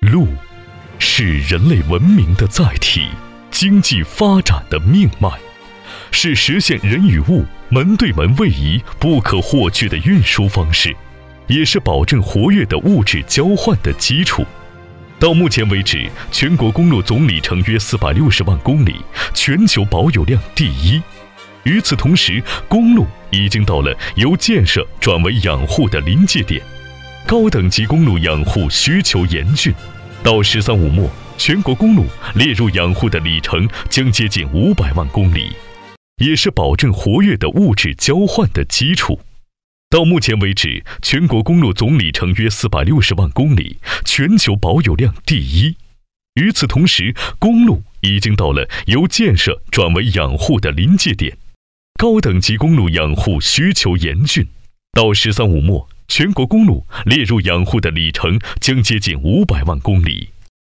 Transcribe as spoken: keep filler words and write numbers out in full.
路是人类文明的载体，经济发展的命脉，是实现人与物门对门位移不可或缺的运输方式，也是保证活跃的物质交换的基础。到目前为止，全国公路总里程约四百六十万公里，全球保有量第一。与此同时，公路已经到了由建设转为养护的临界点，高等级公路养护需求严峻。到“十三五”末，全国公路列入养护的里程将接近五百万公里，也是保证活跃的物质交换的基础。到目前为止，全国公路总里程约四百六十万公里，全球保有量第一。与此同时，公路已经到了由建设转为养护的临界点，高等级公路养护需求严峻。到“十三五”末，全国公路列入养护的里程将接近五百万公里，